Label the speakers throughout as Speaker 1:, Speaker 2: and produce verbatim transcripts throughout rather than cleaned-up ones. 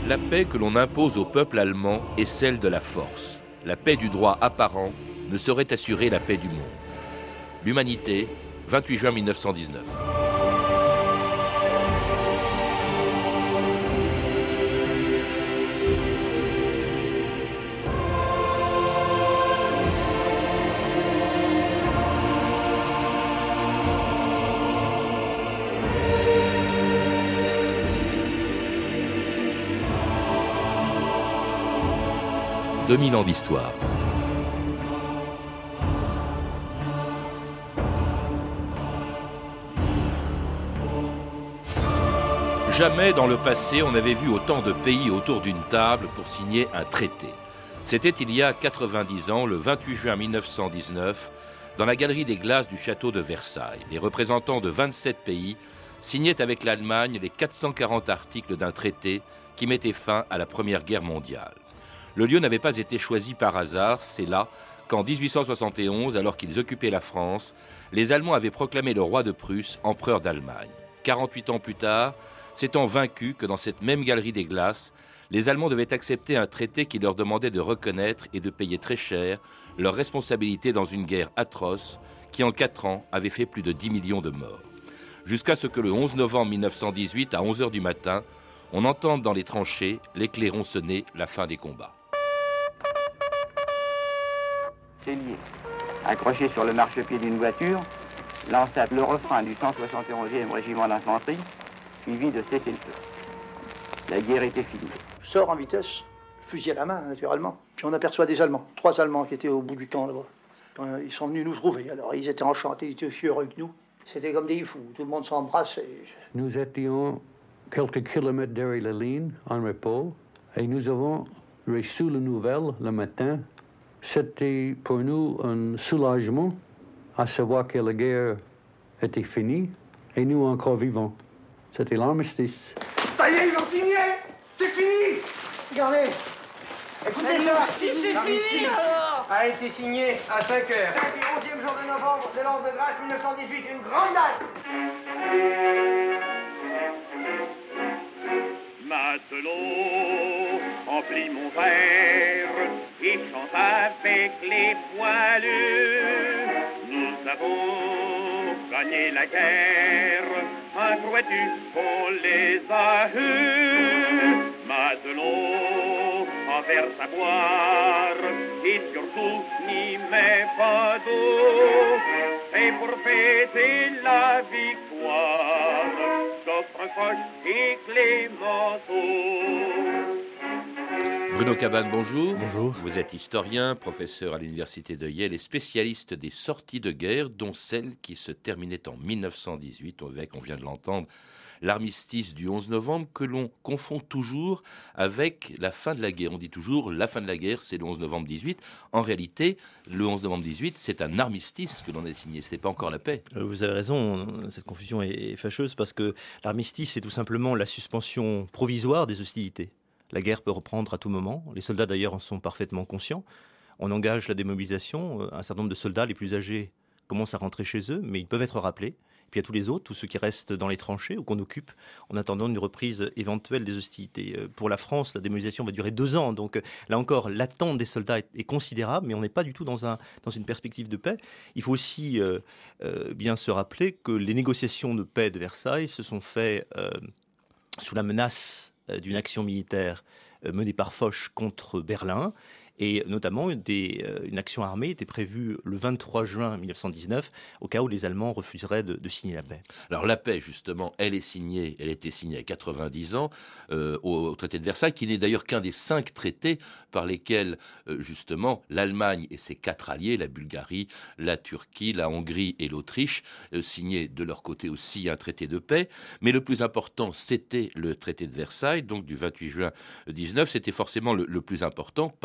Speaker 1: La paix que l'on impose au peuple allemand est celle de la force. La paix du droit apparent ne saurait assurer la paix du monde. L'Humanité, vingt-huit juin mille neuf cent dix-neuf. deux mille ans d'histoire. Jamais dans le passé on n'avait vu autant de pays autour d'une table pour signer un traité. C'était il y a quatre-vingt-dix ans, le vingt-huit juin mille neuf cent dix-neuf, dans la galerie des glaces du château de Versailles. Les représentants de vingt-sept pays signaient avec l'Allemagne les quatre cent quarante articles d'un traité qui mettait fin à la Première Guerre mondiale. Le lieu n'avait pas été choisi par hasard, c'est là qu'en dix-huit cent soixante et onze, alors qu'ils occupaient la France, les Allemands avaient proclamé le roi de Prusse empereur d'Allemagne. quarante-huit ans plus tard, s'étant vaincus que dans cette même galerie des glaces, les Allemands devaient accepter un traité qui leur demandait de reconnaître et de payer très cher leur responsabilité dans une guerre atroce qui, en quatre ans, avait fait plus de dix millions de morts. Jusqu'à ce que le onze novembre mille neuf cent dix-huit, à onze heures du matin, on entende dans les tranchées les clairons sonner la fin des combats.
Speaker 2: Lié, accroché sur le marchepied d'une voiture, lança le refrain du cent soixante et onzième régiment d'infanterie, suivi de cessez-le-feu. La guerre était finie.
Speaker 3: Je sors en vitesse, fusil à la main, naturellement. Puis on aperçoit des Allemands, trois Allemands qui étaient au bout du camp là-bas. Ils sont venus nous trouver. Alors ils étaient enchantés, ils étaient aussi heureux que nous. C'était comme des fous, tout le monde s'embrasse. Et...
Speaker 4: Nous étions quelques kilomètres derrière la ligne, en repos, et nous avons reçu la nouvelle le matin. C'était pour nous un soulagement à savoir que la guerre était finie et nous encore vivants. C'était l'armistice.
Speaker 3: Ça y est, ils ont signé! C'est fini! Regardez! Écoutez ça!
Speaker 5: Si c'est fini alors!
Speaker 3: A été signé à cinq heures.
Speaker 5: cinq et onzième jour de novembre, de l'an de grâce mille neuf cent dix-huit, une grande date!
Speaker 6: Matelot, emplis mon verre et chante avec les poilus. Nous avons gagné la guerre, un crois-tu qu'on les a eus. Matelot, en verre à boire et surtout n'y mets pas d'eau. Et pour fêter la victoire, Coffre, Foch et Clémenceau.
Speaker 1: Bruno Cabane, bonjour.
Speaker 7: Bonjour.
Speaker 1: Vous êtes historien, professeur à l'université de Yale et spécialiste des sorties de guerre, dont celle qui se terminait en mille neuf cent dix-huit, avec, on vient de l'entendre, l'armistice du onze novembre, que l'on confond toujours avec la fin de la guerre. On dit toujours la fin de la guerre, c'est le onze novembre dix-huit. En réalité, le onze novembre dix-huit, c'est un armistice que l'on a signé. Ce n'est pas encore la paix.
Speaker 7: Vous avez raison, cette confusion est fâcheuse parce que l'armistice, c'est tout simplement la suspension provisoire des hostilités. La guerre peut reprendre à tout moment. Les soldats, d'ailleurs, en sont parfaitement conscients. On engage la démobilisation. Un certain nombre de soldats, les plus âgés, commencent à rentrer chez eux, mais ils peuvent être rappelés. Puis il y a tous les autres, tous ceux qui restent dans les tranchées ou qu'on occupe en attendant une reprise éventuelle des hostilités. Pour la France, la démobilisation va durer deux ans. Donc là encore, l'attente des soldats est, est considérable, mais on n'est pas du tout dans, un, dans une perspective de paix. Il faut aussi euh, euh, bien se rappeler que les négociations de paix de Versailles se sont faites euh, sous la menace euh, d'une action militaire euh, menée par Foch contre Berlin. Et notamment, des, euh, une action armée était prévue le vingt-trois juin mille neuf cent dix-neuf, au cas où les Allemands refuseraient de, de signer la paix.
Speaker 1: Alors la paix, justement, elle est signée, elle a été signée à quatre-vingt-dix ans euh, au, au traité de Versailles, qui n'est d'ailleurs qu'un des cinq traités par lesquels, euh, justement, l'Allemagne et ses quatre alliés, la Bulgarie, la Turquie, la Hongrie et l'Autriche, euh, signaient de leur côté aussi un traité de paix. Mais le plus important, c'était le traité de Versailles, donc du vingt-huit juin dix-neuf. C'était forcément le, le plus important parce que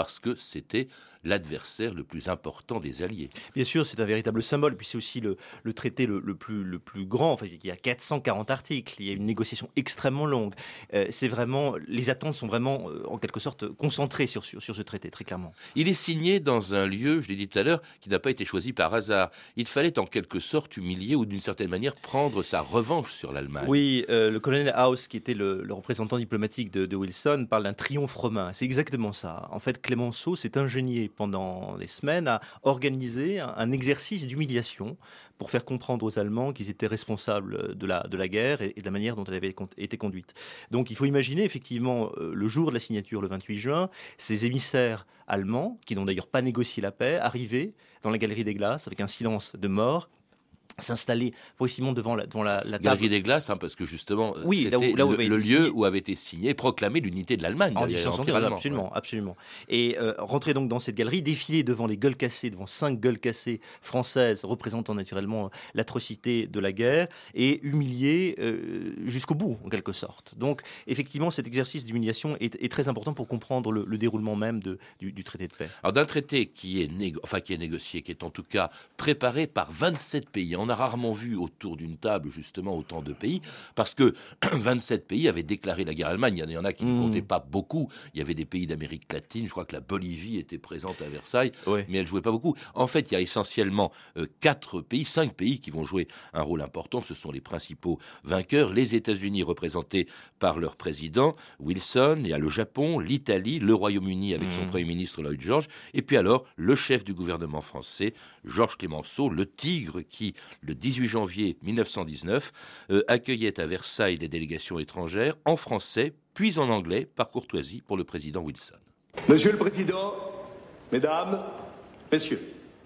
Speaker 1: c'était l'adversaire le plus important des Alliés.
Speaker 7: Bien sûr, c'est un véritable symbole. Puis c'est aussi le, le traité le, le, plus, le plus grand. Enfin, il y a quatre cent quarante articles. Il y a une négociation extrêmement longue. Euh, c'est vraiment, les attentes sont vraiment, euh, en quelque sorte, concentrées sur, sur, sur ce traité, très clairement.
Speaker 1: Il est signé dans un lieu, je l'ai dit tout à l'heure, qui n'a pas été choisi par hasard. Il fallait en quelque sorte humilier ou d'une certaine manière prendre sa revanche sur l'Allemagne.
Speaker 7: Oui, euh, le colonel House, qui était le, le représentant diplomatique de, de Wilson, parle d'un triomphe romain. C'est exactement ça. En fait, Clémenceau s'est ingénié pendant des semaines à organiser un, un exercice d'humiliation pour faire comprendre aux Allemands qu'ils étaient responsables de la, de la guerre et, et de la manière dont elle avait con, été conduite. Donc il faut imaginer effectivement euh, le jour de la signature, le vingt-huit juin, ces émissaires allemands, qui n'ont d'ailleurs pas négocié la paix, arriver dans la Galerie des Glaces avec un silence de mort, s'installer progressivement devant la, devant la, la table.
Speaker 1: Galerie des Glaces, hein, parce que justement,
Speaker 7: oui,
Speaker 1: c'était
Speaker 7: là où, là où
Speaker 1: le, le lieu où avait été signé, proclamé l'unité de l'Allemagne.
Speaker 7: En dix-neuf cent douze, absolument, ouais. absolument. Et euh, rentrer donc dans cette galerie, défiler devant les gueules cassées, devant cinq gueules cassées françaises, représentant naturellement l'atrocité de la guerre, et humilier euh, jusqu'au bout, en quelque sorte. Donc, effectivement, cet exercice d'humiliation est, est très important pour comprendre le, le déroulement même de, du, du traité de paix.
Speaker 1: Alors, d'un traité qui est, négo- enfin, qui est négocié, qui est en tout cas préparé par vingt-sept pays. On a rarement vu autour d'une table, justement, autant de pays, parce que vingt-sept pays avaient déclaré la guerre à l'Allemagne. Il y en a qui mmh. ne comptaient pas beaucoup. Il y avait des pays d'Amérique latine. Je crois que la Bolivie était présente à Versailles, ouais. mais elle ne jouait pas beaucoup. En fait, il y a essentiellement euh, quatre pays, cinq pays qui vont jouer un rôle important. Ce sont les principaux vainqueurs. Les États-Unis, représentés par leur président, Wilson. Il y a le Japon, l'Italie, le Royaume-Uni avec mmh. son Premier ministre, Lloyd George. Et puis alors, le chef du gouvernement français, Georges Clemenceau, le tigre qui, le dix-huit janvier mille neuf cent dix-neuf, euh, accueillait à Versailles des délégations étrangères en français, puis en anglais, par courtoisie pour le président Wilson.
Speaker 8: Monsieur le Président, Mesdames, Messieurs,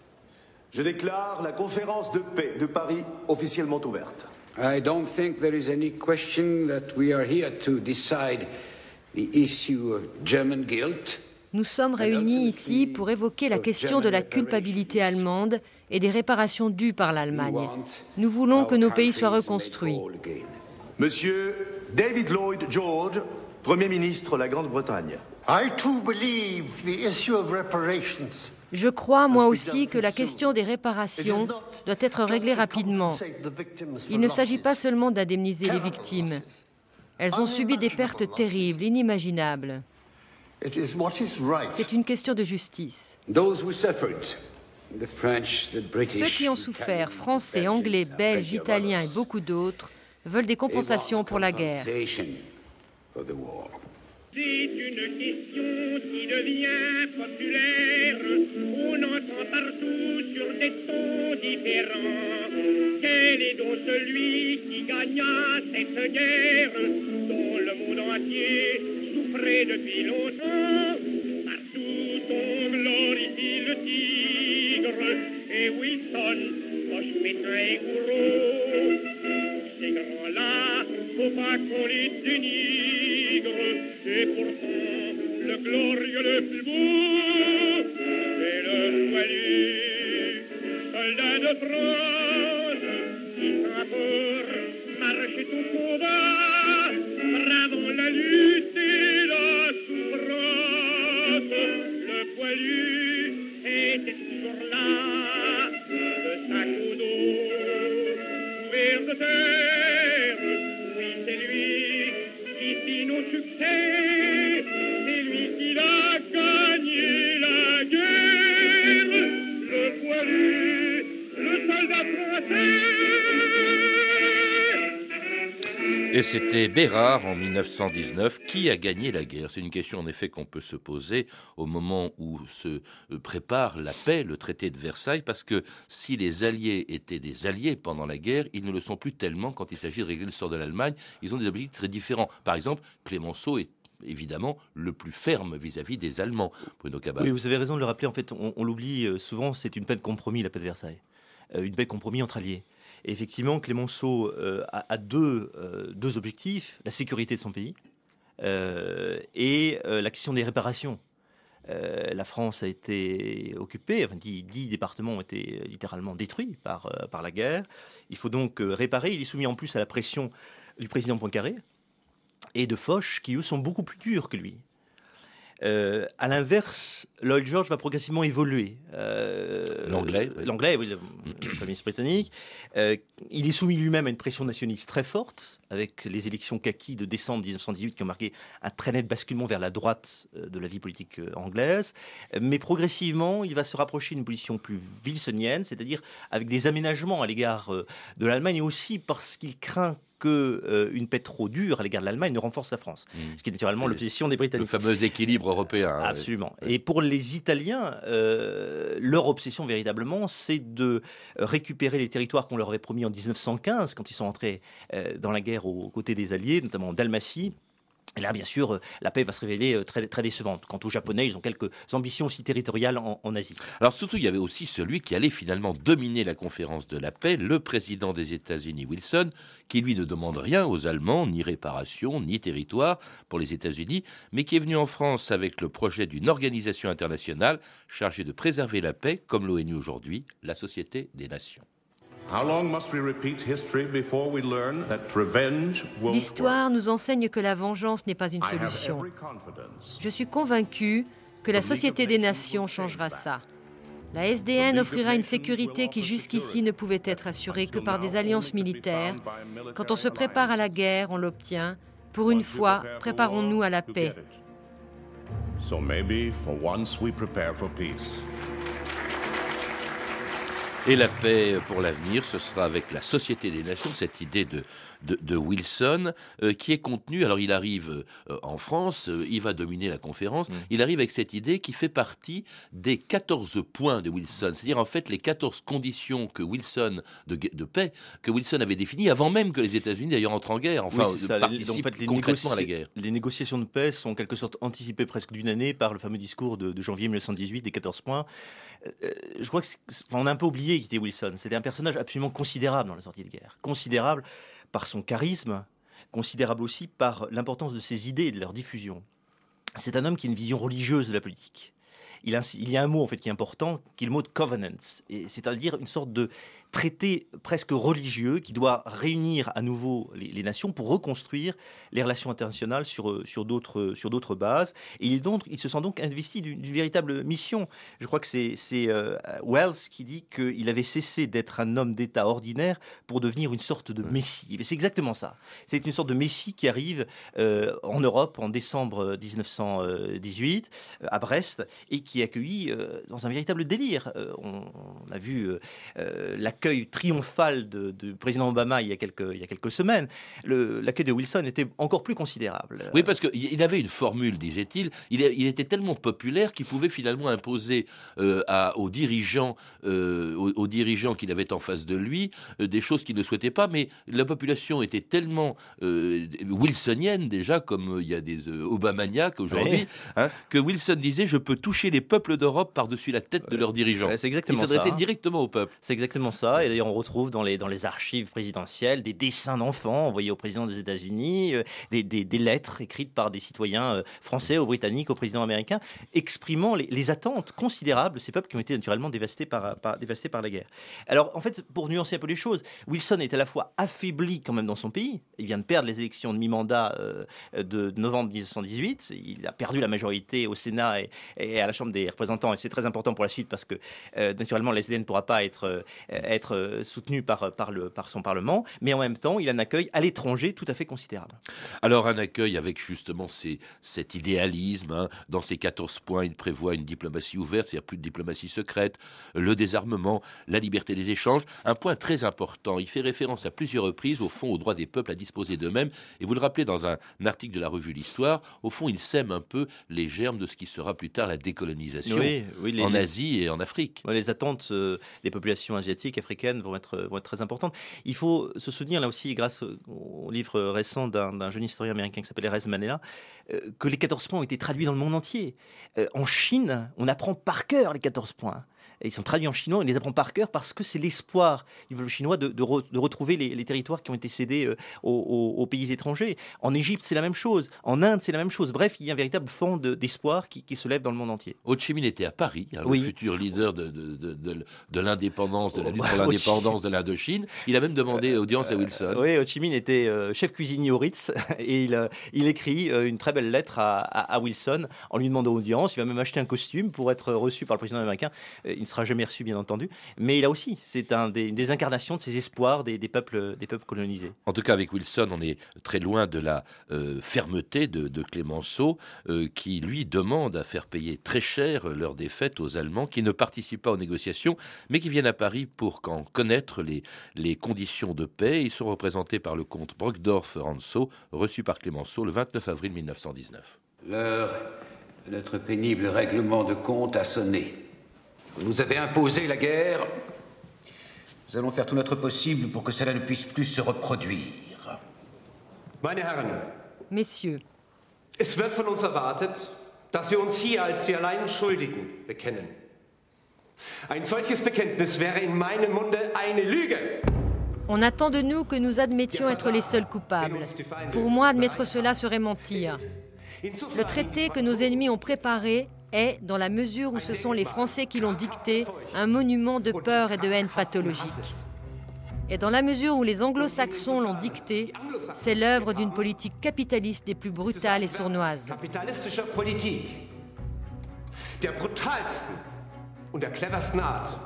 Speaker 8: je déclare la conférence de paix de Paris officiellement ouverte.
Speaker 9: I don't think there is any question that we are here to decide the issue of German guilt.
Speaker 10: Nous sommes réunis ici pour évoquer la question de la culpabilité allemande et des réparations dues par l'Allemagne. Nous voulons que nos pays soient reconstruits.
Speaker 8: Monsieur David Lloyd George, Premier ministre de la Grande-Bretagne.
Speaker 11: I too believe the issue of reparations.
Speaker 10: Je crois, moi aussi, que la question des réparations doit être réglée rapidement. Il ne s'agit pas seulement d'indemniser les victimes. Elles ont subi des pertes terribles, inimaginables. C'est une question de justice. Ceux qui ont souffert, Français, Anglais, Belges, Italiens et beaucoup d'autres, veulent des compensations pour la guerre.
Speaker 6: C'est une question qui devient populaire. On entend partout sur des tons différents. Quel est donc celui qui gagna cette guerre dont le monde entier souffrait depuis longtemps? Partout on glorifie le tigre et Wilson, Roche, Pétain et Gouraud. Ces grands-là, faut pas qu'on les dénigre. Et pourtant, le glorieux le plus beau, c'est le poilu, soldat de France, qui encore marche tout combat, bravant la lutte et la souffrance. Le poilu était toujours là, de sac au dos, couvert de terre. Oui, c'est lui qui fit nos succès.
Speaker 1: Et c'était Bérard en mille neuf cent dix-neuf. Qui a gagné la guerre? C'est une question en effet qu'on peut se poser au moment où se prépare la paix, le traité de Versailles, parce que si les Alliés étaient des alliés pendant la guerre, ils ne le sont plus tellement quand il s'agit de régler le sort de l'Allemagne. Ils ont des objectifs très différents. Par exemple, Clemenceau est évidemment le plus ferme vis-à-vis des Allemands. Bruno Cabal.
Speaker 7: Oui, vous avez raison de le rappeler. En fait, on, on l'oublie souvent, c'est une paix de compromis, la paix de Versailles. Euh, une paix de compromis entre alliés. Et effectivement, Clemenceau euh, a, a deux, euh, deux objectifs, la sécurité de son pays euh, et euh, la question des réparations. Euh, la France a été occupée, enfin, dix, dix départements ont été littéralement détruits par, euh, par la guerre. Il faut donc euh, réparer. Il est soumis en plus à la pression du président Poincaré et de Foch, qui eux sont beaucoup plus durs que lui. Euh, à l'inverse, Lloyd George va progressivement évoluer. Euh,
Speaker 1: l'anglais, oui.
Speaker 7: L'anglais, oui, le, le Premier ministre britannique. Euh, il est soumis lui-même à une pression nationaliste très forte, avec les élections kaki de décembre dix-neuf cent dix-huit qui ont marqué un très net basculement vers la droite de la vie politique anglaise. Mais progressivement, il va se rapprocher d'une position plus wilsonienne, c'est-à-dire avec des aménagements à l'égard de l'Allemagne, et aussi parce qu'il craint qu'une euh, paix trop dure à l'égard de l'Allemagne ne renforce la France, mmh. ce qui est naturellement c'est l'obsession des Britanniques.
Speaker 1: Le fameux équilibre européen.
Speaker 7: Absolument.
Speaker 1: Oui.
Speaker 7: Et pour les Italiens, euh, leur obsession véritablement, c'est de récupérer les territoires qu'on leur avait promis en dix-neuf cent quinze, quand ils sont entrés euh, dans la guerre aux côtés des Alliés, notamment en Dalmatie. Et là, bien sûr, la paix va se révéler très, très décevante. Quant aux Japonais, ils ont quelques ambitions aussi territoriales en, en Asie.
Speaker 1: Alors surtout, il y avait aussi celui qui allait finalement dominer la conférence de la paix, le président des États-Unis, Wilson, qui lui ne demande rien aux Allemands, ni réparation, ni territoire pour les États-Unis, mais qui est venu en France avec le projet d'une organisation internationale chargée de préserver la paix, comme l'ONU aujourd'hui, la Société des Nations.
Speaker 10: L'histoire nous enseigne que la vengeance n'est pas une solution. Je suis convaincu que la Société des Nations changera ça. La S D N offrira une sécurité qui jusqu'ici ne pouvait être assurée que par des alliances militaires. Quand on se prépare à la guerre, on l'obtient. Pour une fois, préparons-nous à la paix.
Speaker 1: So maybe for once we prepare for peace. Et la paix pour l'avenir, ce sera avec la Société des Nations, cette idée de, de, de Wilson, euh, qui est contenue. Alors il arrive euh, en France, euh, il va dominer la conférence, mmh. il arrive avec cette idée qui fait partie des quatorze points de Wilson, c'est-à-dire en fait les quatorze conditions que Wilson, de, de paix, que Wilson avait définies avant même que les États-Unis d'ailleurs entrent en guerre, enfin
Speaker 7: oui, ça,
Speaker 1: participent en fait, les concrètement négoci- à la guerre.
Speaker 7: Les négociations de paix sont en quelque sorte anticipées presque d'une année par le fameux discours de, de janvier dix-neuf cent dix-huit des quatorze points. Euh, je crois qu'on a un peu oublié qui était Wilson. C'était un personnage absolument considérable dans la sortie de guerre. Considérable par son charisme, considérable aussi par l'importance de ses idées et de leur diffusion. C'est un homme qui a une vision religieuse de la politique. Il, a, il y a un mot en fait qui est important, qui est le mot de covenants, et c'est-à-dire une sorte de traité presque religieux qui doit réunir à nouveau les, les nations pour reconstruire les relations internationales sur, sur, d'autres, sur d'autres bases. Et il, donc, il se sent donc investi d'une, d'une véritable mission. Je crois que c'est, c'est euh, Wells qui dit qu'il avait cessé d'être un homme d'État ordinaire pour devenir une sorte de messie. Et c'est exactement ça. C'est une sorte de messie qui arrive euh, en Europe en décembre dix-neuf cent dix-huit, euh, à Brest, et qui est accueilli euh, dans un véritable délire. Euh, on, on a vu euh, euh, la l'accueil triomphal de, de président Obama il y a quelques, il y a quelques semaines. Le, l'accueil de Wilson était encore plus considérable.
Speaker 1: Oui, parce qu'il avait une formule, disait-il. Il, il était tellement populaire qu'il pouvait finalement imposer euh, à, aux dirigeants, euh, aux, aux dirigeants qu'il avait en face de lui, euh, des choses qu'il ne souhaitait pas. Mais la population était tellement euh, wilsonienne déjà, comme il y a des euh, Obamaniacs aujourd'hui, oui. hein, que Wilson disait: je peux toucher les peuples d'Europe par-dessus la tête de leurs dirigeants.
Speaker 7: C'est exactement
Speaker 1: il s'adressait
Speaker 7: ça.
Speaker 1: directement au peuple.
Speaker 7: C'est exactement ça. Et d'ailleurs, on retrouve dans les, dans les archives présidentielles des dessins d'enfants envoyés au président des États-Unis, euh, des, des, des lettres écrites par des citoyens euh, français ou britanniques au président américain, exprimant les, les attentes considérables de ces peuples qui ont été naturellement dévastés par, par, dévastés par la guerre. Alors, en fait, pour nuancer un peu les choses, Wilson est à la fois affaibli quand même dans son pays. Il vient de perdre les élections de mi-mandat euh, de novembre dix-neuf cent dix-huit. Il a perdu la majorité au Sénat et, et à la Chambre des représentants. Et c'est très important pour la suite parce que, euh, naturellement, la S D N ne pourra pas être, euh, être soutenu par, par, le, par son Parlement, mais en même temps, il a un accueil à l'étranger tout à fait considérable.
Speaker 1: Alors, un accueil avec justement ces, cet idéalisme. Hein. Dans ces quatorze points, il prévoit une diplomatie ouverte, c'est-à-dire plus de diplomatie secrète, le désarmement, la liberté des échanges. Un point très important, il fait référence à plusieurs reprises, au fond, au droit des peuples à disposer d'eux-mêmes. Et vous le rappelez dans un, un article de la revue L'Histoire, au fond, il sème un peu les germes de ce qui sera plus tard la décolonisation
Speaker 7: oui, oui, les,
Speaker 1: en Asie et en Afrique.
Speaker 7: Ouais, les attentes euh, des populations asiatiques, africaines vont être, vont être très importantes. Il faut se souvenir, là aussi, grâce au livre récent d'un, d'un jeune historien américain qui s'appelle Erez Manela, euh, que les quatorze points ont été traduits dans le monde entier. Euh, en Chine, on apprend par cœur les quatorze points. Et ils sont traduits en chinois, on les apprend par cœur parce que c'est l'espoir du peuple chinois de, de, re, de retrouver les, les territoires qui ont été cédés euh, aux, aux, aux pays étrangers. En Égypte, c'est la même chose. En Inde, c'est la même chose. Bref, il y a un véritable fond de, d'espoir qui, qui se lève dans le monde entier.
Speaker 1: Ho Chi Minh était à Paris, hein,
Speaker 7: oui.
Speaker 1: le futur leader de, de, de, de, de l'indépendance, de la lutte pour l'indépendance de l'Indochine. Il a même demandé audience à Wilson.
Speaker 7: Euh, oui, Ho Chi Minh était euh, chef cuisinier au Ritz et il, euh, il écrit euh, une très belle lettre à, à, à Wilson en lui demandant audience. Il va même acheter un costume pour être reçu par le président américain. Euh, il ne sera jamais reçu, bien entendu. Entendu. Mais là aussi, c'est un des, des incarnations de ces espoirs des, des, peuples, des peuples colonisés.
Speaker 1: En tout cas, avec Wilson, on est très loin de la euh, fermeté de, de Clémenceau, euh, qui, lui, demande à faire payer très cher leur défaite aux Allemands, qui ne participent pas aux négociations, mais qui viennent à Paris pour qu'en connaître les, les conditions de paix. Ils sont représentés par le comte Brockdorff-Rantzau, reçu par Clémenceau le vingt-neuf avril mille neuf cent dix-neuf.
Speaker 9: L'heure de notre pénible règlement de compte a sonné. Vous nous avez imposé la guerre. Nous allons faire tout notre possible pour que cela ne puisse plus se reproduire.
Speaker 12: Meine Herren,
Speaker 10: Messieurs,
Speaker 12: es wird von uns erwartet, dass wir uns hier als die allein Schuldigen bekennen. Ein solches Bekenntnis wäre in meinem Munde eine Lüge.
Speaker 10: On attend de nous que nous admettions être les seuls coupables. Pour moi, admettre cela serait mentir. Le traité que nos ennemis ont préparé est, dans la mesure où ce sont les Français qui l'ont dicté, un monument de peur et de haine pathologique. Et dans la mesure où les anglo-saxons l'ont dicté, c'est l'œuvre d'une politique capitaliste des plus brutales et sournoises.
Speaker 12: Kapitalistischer Politik, der brutalsten und der cleversten Art.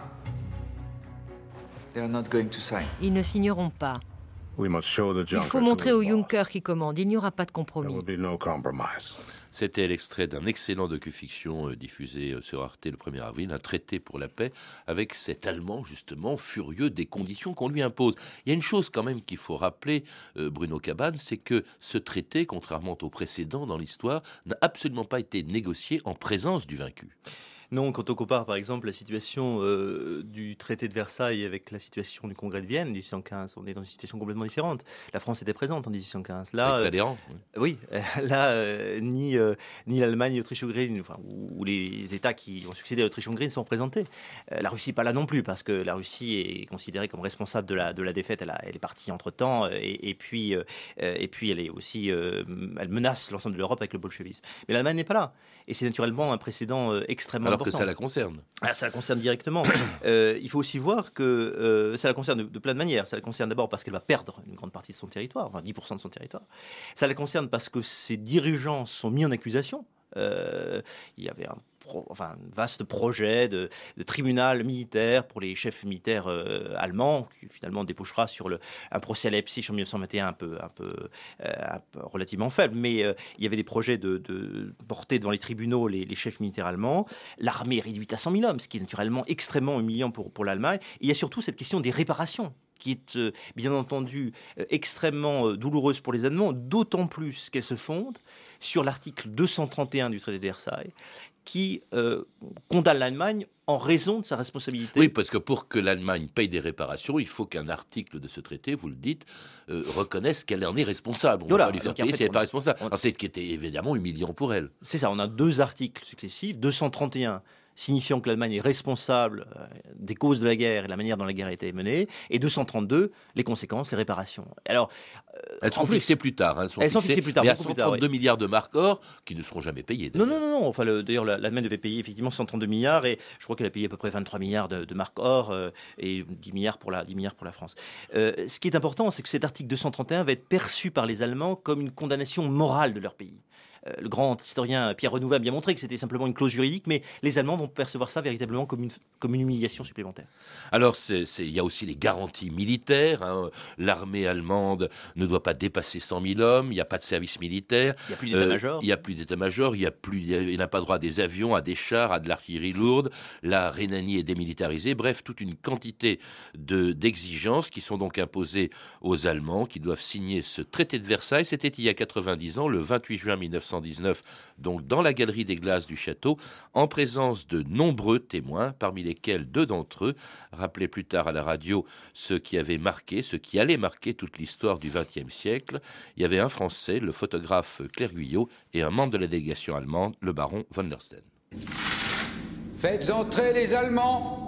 Speaker 13: They are not going to sign.
Speaker 10: Ils ne signeront pas.
Speaker 14: We must show the
Speaker 10: Il faut montrer aux Junkers qui commandent, il n'y aura pas de compromis.
Speaker 14: There will be no compromise.
Speaker 1: C'était l'extrait d'un excellent docu-fiction euh, diffusé euh, sur Arte le premier avril, un traité pour la paix, avec cet Allemand justement furieux des conditions qu'on lui impose. Il y a une chose quand même qu'il faut rappeler, euh, Bruno Cabane, c'est que ce traité, contrairement au précédent dans l'histoire, n'a absolument pas été négocié en présence du vaincu.
Speaker 7: Non, quand on compare par exemple la situation euh, du traité de Versailles avec la situation du congrès de Vienne en dix-huit cent quinze, on est dans une situation complètement différente. La France était présente en dix-huit cent quinze. Là,
Speaker 1: avec Talleyrand.
Speaker 7: Euh, oui, euh, là, euh, ni, euh, ni l'Allemagne, ni l'Autriche-Hongrie, enfin, ou, ou les États qui ont succédé à l'Autriche-Hongrie ne sont représentés. Euh, la Russie pas là non plus, parce que la Russie est considérée comme responsable de la, de la défaite. Elle, a, elle est partie entre-temps, et, et, puis, euh, et puis elle est aussi, euh, elle menace l'ensemble de l'Europe avec le bolchevisme. Mais l'Allemagne n'est pas là. Et c'est naturellement un précédent euh, extrêmement
Speaker 1: Alors
Speaker 7: important.
Speaker 1: que ça la concerne.
Speaker 7: Ah, ça la concerne directement. euh, il faut aussi voir que euh, ça la concerne de, de plein de manières. Ça la concerne d'abord parce qu'elle va perdre une grande partie de son territoire, enfin dix pour cent de son territoire. Ça la concerne parce que ses dirigeants sont mis en accusation. Euh, il y avait un Pro, enfin, un vaste projet de, de tribunal militaire pour les chefs militaires euh, allemands, qui finalement débouchera sur le, un procès à Leipzig en mille neuf cent vingt et un un peu, un peu, euh, un peu relativement faible. Mais euh, il y avait des projets de, de porter devant les tribunaux les, les chefs militaires allemands. L'armée est réduite à cent mille hommes, ce qui est naturellement extrêmement humiliant pour, pour l'Allemagne. Et il y a surtout cette question des réparations, qui est euh, bien entendu euh, extrêmement euh, douloureuse pour les Allemands, d'autant plus qu'elle se fonde sur l'article deux cent trente et un du traité de Versailles, qui euh, condamne l'Allemagne en raison de sa responsabilité.
Speaker 1: Oui, parce que pour que l'Allemagne paye des réparations, il faut qu'un article de ce traité, vous le dites, euh, reconnaisse qu'elle en est responsable. On ne va pas lui faire payer si elle n'est pas responsable. On... Alors, c'est ce qui était évidemment humiliant pour elle.
Speaker 7: C'est ça, on a deux articles successifs, deux cent trente et un signifiant que l'Allemagne est responsable euh, des causes de la guerre et de la manière dont la guerre a été menée, et deux cent trente-deux, les conséquences, les réparations. Alors,
Speaker 1: euh, elles seront fixées plus tard. Hein, elles sont,
Speaker 7: elles
Speaker 1: fixées,
Speaker 7: sont fixées plus tard.
Speaker 1: Il y a cent trente-deux
Speaker 7: tard, oui.
Speaker 1: milliards de marks or qui ne seront jamais payés.
Speaker 7: Non, non, non, non. Enfin, le, d'ailleurs, l'Allemagne devait payer effectivement cent trente-deux milliards, et je crois qu'elle a payé à peu près vingt-trois milliards de, de marks or euh, et dix milliards pour la, dix milliards pour la France. Euh, ce qui est important, c'est que cet article deux cent trente et un va être perçu par les Allemands comme une condamnation morale de leur pays. Le grand historien Pierre Renouvet a bien montré que c'était simplement une clause juridique, mais les Allemands vont percevoir ça véritablement comme une, comme une humiliation supplémentaire.
Speaker 1: Alors, c'est, c'est, il y a aussi les garanties militaires. Hein. L'armée allemande ne doit pas dépasser cent mille hommes, il n'y a pas de service militaire.
Speaker 7: Il n'y a plus d'état-major.
Speaker 1: Euh, il n'y a plus d'état-major, il, y a plus, il n'a pas droit à des avions, à des chars, à de l'artillerie lourde. La Rhénanie est démilitarisée. Bref, toute une quantité de, d'exigences qui sont donc imposées aux Allemands, qui doivent signer ce traité de Versailles. C'était il y a quatre-vingt-dix ans, le vingt-huit juin mille neuf cent dix-neuf, donc dans la galerie des glaces du château, en présence de nombreux témoins, parmi lesquels deux d'entre eux rappelaient plus tard à la radio ce qui avait marqué, ce qui allait marquer toute l'histoire du vingtième siècle. Il y avait un Français, le photographe Claire Guyot, et un membre de la délégation allemande, le baron von der Steen.
Speaker 9: Faites entrer les Allemands.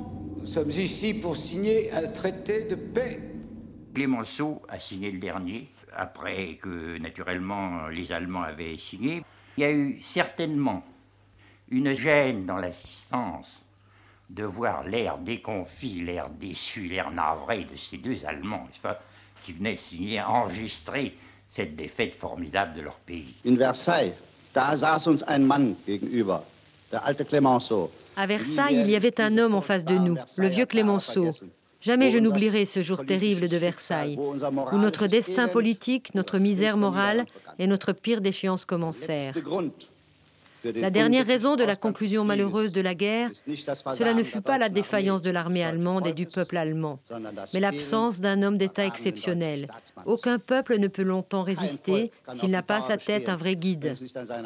Speaker 9: Nous sommes ici pour signer un traité de paix.
Speaker 13: Clémenceau a signé le dernier, après que, naturellement, les Allemands avaient signé. Il y a eu certainement une gêne dans l'assistance de voir l'air déconfit, l'air déçu, l'air navré de ces deux Allemands, n'est-ce pas, qui venaient signer, enregistrer cette défaite formidable de leur pays.
Speaker 15: In Versailles, da saß uns ein Mann gegenüber, der alte Clémenceau.
Speaker 10: À Versailles, il y avait un homme en face de nous, le vieux Clémenceau. Jamais je n'oublierai ce jour terrible de Versailles, où notre destin politique, notre misère morale et notre pire déchéance commencèrent. La dernière raison de la conclusion malheureuse de la guerre, cela ne fut pas la défaillance de l'armée allemande et du peuple allemand, mais l'absence d'un homme d'État exceptionnel. Aucun peuple ne peut longtemps résister s'il n'a pas à sa tête un vrai guide.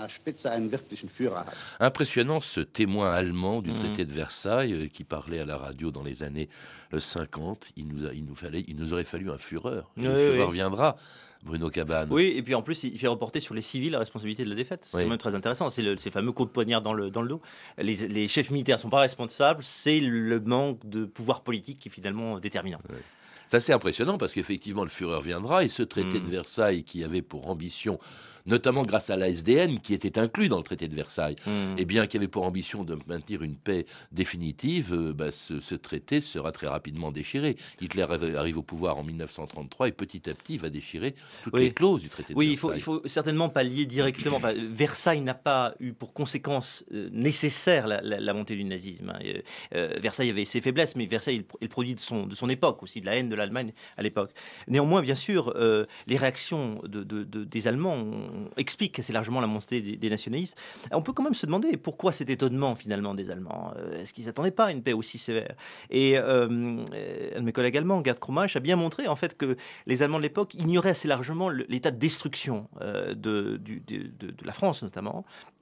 Speaker 1: Impressionnant ce témoin allemand du traité de Versailles euh, qui parlait à la radio dans les années euh, cinquante. Il nous, a, il, nous fallait, il nous aurait fallu un Führer. Le
Speaker 7: Oui,
Speaker 1: Führer
Speaker 7: oui.
Speaker 1: viendra. Bruno Cabane.
Speaker 7: Oui, et puis en plus, il fait reporter sur les civils la responsabilité de la défaite. C'est
Speaker 1: Oui.
Speaker 7: quand même très intéressant. C'est le, ces fameux coups de poignard dans le, dans le dos. Les, les chefs militaires ne sont pas responsables, c'est le manque de pouvoir politique qui est finalement déterminant.
Speaker 1: Oui. C'est assez impressionnant parce qu'effectivement, le Führer viendra et ce traité
Speaker 7: Mmh.
Speaker 1: de Versailles qui avait pour ambition, notamment grâce à l'A S D N qui était inclus dans le traité de Versailles,
Speaker 7: Mmh.
Speaker 1: et bien qui avait pour ambition de maintenir une paix définitive, euh, bah, ce, ce traité sera très rapidement déchiré. Hitler arrive, arrive au pouvoir en mille neuf cent trente-trois et petit à petit va déchirer toutes
Speaker 7: Oui.
Speaker 1: les clauses du traité de
Speaker 7: Oui, il
Speaker 1: Versailles.
Speaker 7: faut, il faut certainement pas lier directement. Enfin, Versailles n'a pas eu pour conséquence euh, nécessaire la, la, la montée du nazisme. Hein. Euh, euh, Versailles avait ses faiblesses, mais Versailles est le produit de son, de son époque aussi, de la haine de l'Allemagne à l'époque. Néanmoins, bien sûr, euh, les réactions de, de, de, des Allemands on, expliquent assez largement la montée des, des nationalistes. On peut quand même se demander pourquoi cet étonnement finalement des Allemands. Euh, est-ce qu'ils n'attendaient pas une paix aussi sévère? Et euh, un de mes collègues allemands, Gerd Krumach, a bien montré en fait que les Allemands de l'époque ignoraient assez largement le, l'état de destruction euh, de, du, de, de, de la France notamment.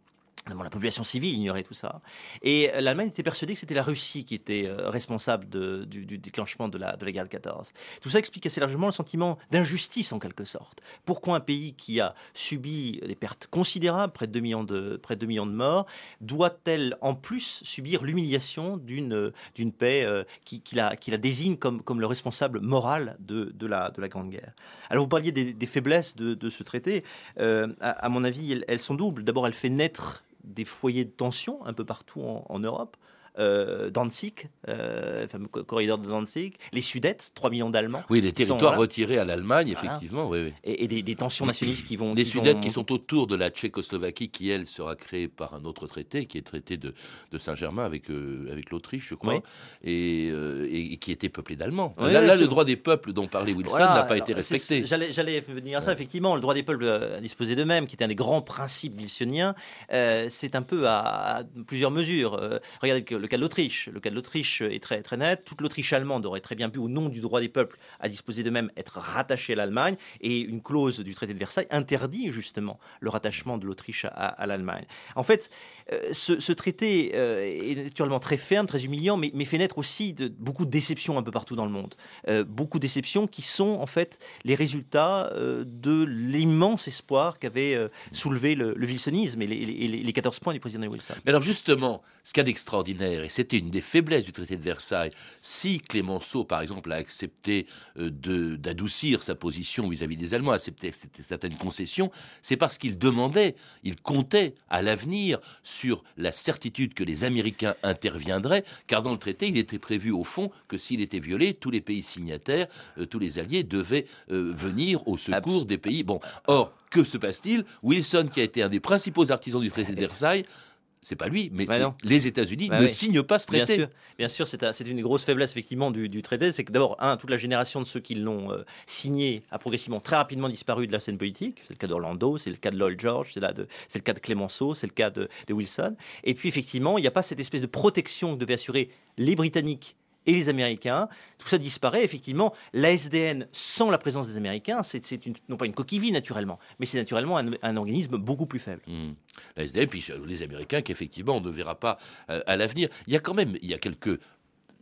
Speaker 7: La population civile ignorait tout ça. Et l'Allemagne était persuadée que c'était la Russie qui était euh, responsable de, du, du déclenchement de la, de la guerre de quatorze. Tout ça explique assez largement le sentiment d'injustice en quelque sorte. Pourquoi un pays qui a subi des pertes considérables, près de deux millions de, près de, deux millions de morts, doit-elle en plus subir l'humiliation d'une, d'une paix euh, qui, qui, la, qui la désigne comme, comme le responsable moral de, de, la, de la Grande Guerre? Alors vous parliez des, des faiblesses de, de ce traité. Euh, à, à mon avis, elles, elles sont doubles. D'abord, elle fait naître des foyers de tension un peu partout en, en Europe. Euh, Danzig, euh, le fameux corridor de Danzig, les Sudètes, trois millions d'Allemands.
Speaker 1: Oui, les territoires
Speaker 7: sont, voilà,
Speaker 1: retirés à l'Allemagne,
Speaker 7: voilà,
Speaker 1: effectivement. Oui, oui.
Speaker 7: Et, et des, des tensions nationalistes qui vont...
Speaker 1: Les
Speaker 7: qui
Speaker 1: Sudètes
Speaker 7: vont...
Speaker 1: qui sont autour de la Tchécoslovaquie, qui, elle, sera créée par un autre traité, qui est le traité de, de Saint-Germain avec, euh, avec l'Autriche, je crois,
Speaker 7: oui.
Speaker 1: et, euh, et, et qui était peuplé d'Allemands.
Speaker 7: Oui,
Speaker 1: là,
Speaker 7: oui,
Speaker 1: là le droit des peuples dont parlait Wilson
Speaker 7: voilà,
Speaker 1: n'a pas
Speaker 7: alors,
Speaker 1: été respecté.
Speaker 7: J'allais, j'allais venir à ça, ouais. Effectivement, le droit des peuples à disposer d'eux-mêmes, qui était un des grands principes wilsoniens, euh, c'est un peu à, à plusieurs mesures. Euh, regardez le, le cas de l'Autriche. Le cas de l'Autriche est très, très net. Toute l'Autriche allemande aurait très bien pu, au nom du droit des peuples à disposer d'eux-mêmes, être rattachée à l'Allemagne. Et une clause du traité de Versailles interdit justement le rattachement de l'Autriche à, à l'Allemagne. En fait, euh, ce, ce traité euh, est naturellement très ferme, très humiliant, mais, mais fait naître aussi de, beaucoup de déceptions un peu partout dans le monde. Euh, beaucoup de déceptions qui sont en fait les résultats euh, de l'immense espoir qu'avait euh, soulevé le, le wilsonisme et les, les, les quatorze points du président Wilson.
Speaker 1: Mais alors justement, ce qu'il y a d'extraordinaire, et c'était une des faiblesses du traité de Versailles, si Clémenceau, par exemple, a accepté euh, de, d'adoucir sa position vis-à-vis des Allemands, a accepté certaines concessions, c'est parce qu'il demandait, il comptait à l'avenir sur la certitude que les Américains interviendraient, car dans le traité, il était prévu au fond que s'il était violé, tous les pays signataires, euh, tous les alliés devaient euh, venir au secours Absol- des pays. Bon, or, que se passe-t-il? Wilson, qui a été un des principaux artisans du traité de Versailles, c'est pas lui, mais bah les États-Unis bah ne oui. signent pas ce traité.
Speaker 7: Bien sûr, bien sûr c'est, c'est une grosse faiblesse effectivement du, du traité. C'est que d'abord, un, toute la génération de ceux qui l'ont euh, signé a progressivement très rapidement disparu de la scène politique. C'est le cas d'Orlando, c'est le cas de Lloyd George, c'est, là de, c'est le cas de Clémenceau, c'est le cas de, de Wilson. Et puis effectivement, il n'y a pas cette espèce de protection que devaient assurer les Britanniques et les Américains. Tout ça disparaît. Effectivement, l'A S D N, sans la présence des Américains, c'est, c'est une, non pas une coquille vide, naturellement, mais c'est naturellement un, un organisme beaucoup plus faible.
Speaker 1: Mmh. L'A S D N, puis les Américains, qu'effectivement, on ne verra pas euh, à l'avenir. Il y a quand même, il y a quelques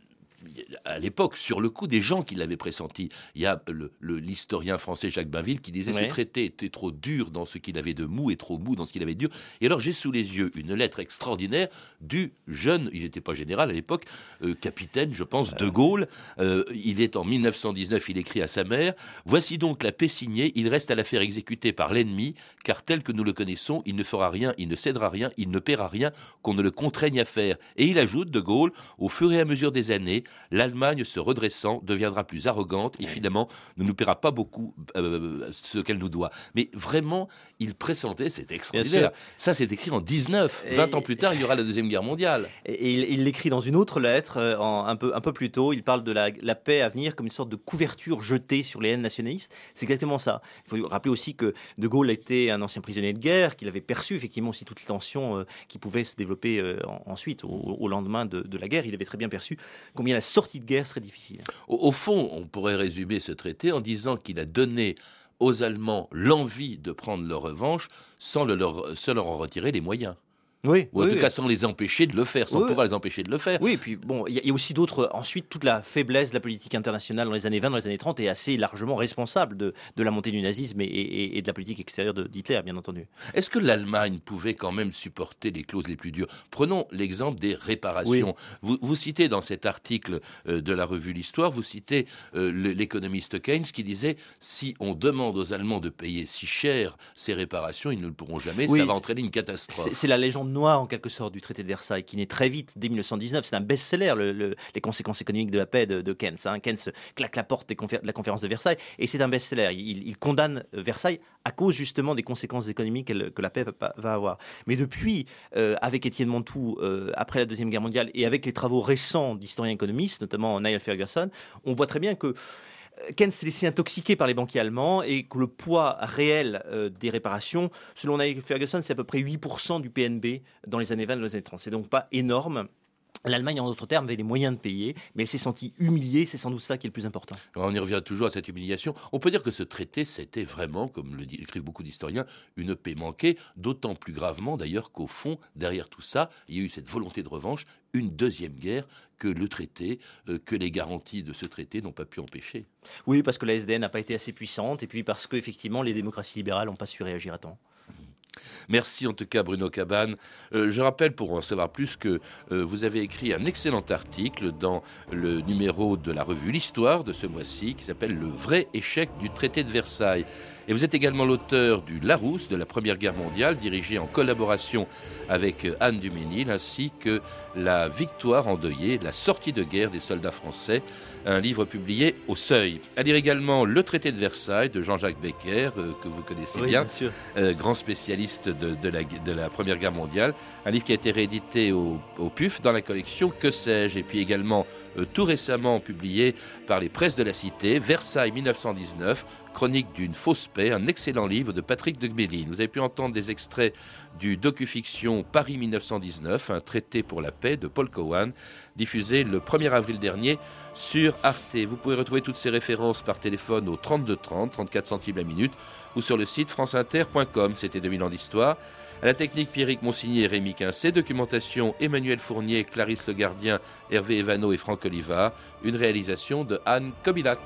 Speaker 1: à l'époque, sur le coup, des gens qui l'avaient pressenti. Il y a le, le, l'historien français Jacques Bainville qui disait ouais. ce traité était trop dur dans ce qu'il avait de mou et trop mou dans ce qu'il avait de dur. Et alors, j'ai sous les yeux une lettre extraordinaire du jeune, il n'était pas général à l'époque, euh, capitaine, je pense, de Gaulle. Euh, il est en mille neuf cent dix-neuf, il écrit à sa mère « Voici donc la paix signée, il reste à la faire exécuter par l'ennemi, car tel que nous le connaissons, il ne fera rien, il ne cédera rien, il ne paiera rien qu'on ne le contraigne à faire. » Et il ajoute, de Gaulle, « Au fur et à mesure des années, l'Allemagne se redressant deviendra plus arrogante et finalement ne nous paiera pas beaucoup euh, ce qu'elle nous doit. » Mais vraiment, il pressentait, c'était extraordinaire. Ça, c'est écrit en dix-neuf. vingt et, ans plus tard, il y aura la Deuxième Guerre mondiale.
Speaker 7: Et il, il l'écrit dans une autre lettre, euh, en, un, peu, un peu plus tôt. Il parle de la, la paix à venir comme une sorte de couverture jetée sur les haines nationalistes. C'est exactement ça. Il faut rappeler aussi que De Gaulle était un ancien prisonnier de guerre, qu'il avait perçu effectivement aussi toutes les tensions euh, qui pouvaient se développer euh, ensuite, au, au lendemain de, de la guerre. Il avait très bien perçu combien la sortie de guerre serait difficile.
Speaker 1: Au, au fond, on pourrait résumer ce traité en disant qu'il a donné aux Allemands l'envie de prendre leur revanche sans, le leur, sans leur en retirer les moyens.
Speaker 7: Oui,
Speaker 1: ou en
Speaker 7: oui,
Speaker 1: tout
Speaker 7: oui.
Speaker 1: cas sans les empêcher de le faire, sans oui, pouvoir les empêcher de le faire.
Speaker 7: Oui, et puis bon, il y, y a aussi d'autres. Ensuite, toute la faiblesse de la politique internationale dans les années vingt, dans les années trente est assez largement responsable de, de la montée du nazisme et, et, et de la politique extérieure de, d'Hitler, bien entendu.
Speaker 1: Est-ce que l'Allemagne pouvait quand même supporter les clauses les plus dures ? Prenons l'exemple des réparations. Oui. Vous, vous citez dans cet article euh, de la revue L'Histoire, vous citez euh, l'économiste Keynes qui disait « Si on demande aux Allemands de payer si cher ces réparations, ils ne le pourront jamais, oui, ça va entraîner une catastrophe. »
Speaker 7: C'est, c'est la légende noire, en quelque sorte, du traité de Versailles, qui naît très vite, dès mille neuf cent dix-neuf. C'est un best-seller, le, le, les conséquences économiques de la paix de, de Keynes. Hein. Keynes claque la porte des confé- de la conférence de Versailles, et c'est un best-seller. Il, il condamne Versailles à cause justement des conséquences économiques qu'elle, que la paix va, va avoir. Mais depuis, euh, avec Étienne Montou, euh, après la Deuxième Guerre mondiale, et avec les travaux récents d'historiens économistes, notamment Niall Ferguson, on voit très bien que Keynes s'est laissé intoxiquer par les banquiers allemands et que le poids réel euh, des réparations, selon Niall Ferguson, c'est à peu près huit pour cent du P N B dans les années vingt et dans les années trente. C'est donc pas énorme. L'Allemagne, en d'autres termes, avait les moyens de payer, mais elle s'est sentie humiliée, c'est sans doute ça qui est le plus important.
Speaker 1: Alors on y revient toujours à cette humiliation. On peut dire que ce traité, c'était vraiment, comme le écrivent beaucoup d'historiens, une paix manquée, d'autant plus gravement d'ailleurs qu'au fond, derrière tout ça, il y a eu cette volonté de revanche, une deuxième guerre que le traité, euh, que les garanties de ce traité n'ont pas pu empêcher.
Speaker 7: Oui, parce que la S D N n'a pas été assez puissante, et puis parce qu'effectivement, les démocraties libérales n'ont pas su réagir à temps.
Speaker 1: Merci en tout cas Bruno Cabane. Euh, je rappelle pour en savoir plus que euh, vous avez écrit un excellent article dans le numéro de la revue L'Histoire de ce mois-ci qui s'appelle « Le vrai échec du traité de Versailles ». Et vous êtes également l'auteur du Larousse de la Première Guerre mondiale, dirigé en collaboration avec Anne Duménil, ainsi que La victoire endeuillée, la sortie de guerre des soldats français, un livre publié au Seuil. À lire également Le traité de Versailles de Jean-Jacques Becker, euh, que vous connaissez
Speaker 7: oui,
Speaker 1: bien,
Speaker 7: bien sûr.
Speaker 1: Euh, grand spécialiste de, de, la, de la Première Guerre mondiale, un livre qui a été réédité au, au P U F dans la collection Que sais-je, et puis également euh, tout récemment publié par les presses de la Cité, Versailles mille neuf cent dix-neuf, chronique d'une fausse paix, un excellent livre de Patrick de Gméline. Vous avez pu entendre des extraits du docu-fiction Paris mille neuf cent dix-neuf, un traité pour la paix de Paul Cowan, diffusé le premier avril dernier sur Arte. Vous pouvez retrouver toutes ces références par téléphone au trente-deux trente, trente-quatre centimes la minute, ou sur le site franceinter point com. C'était deux mille ans d'histoire. À la technique, Pierrick Monsigny et Rémi Quincé. Documentation, Emmanuel Fournier, Clarisse Le Gardien, Hervé Evano et Franck Olivard. Une réalisation de Anne Kobilac.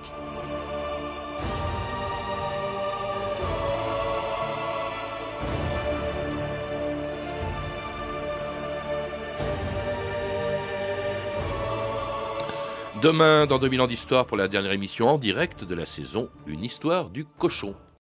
Speaker 1: Demain, dans deux mille ans d'histoire, pour la dernière émission en direct de la saison, une histoire du cochon.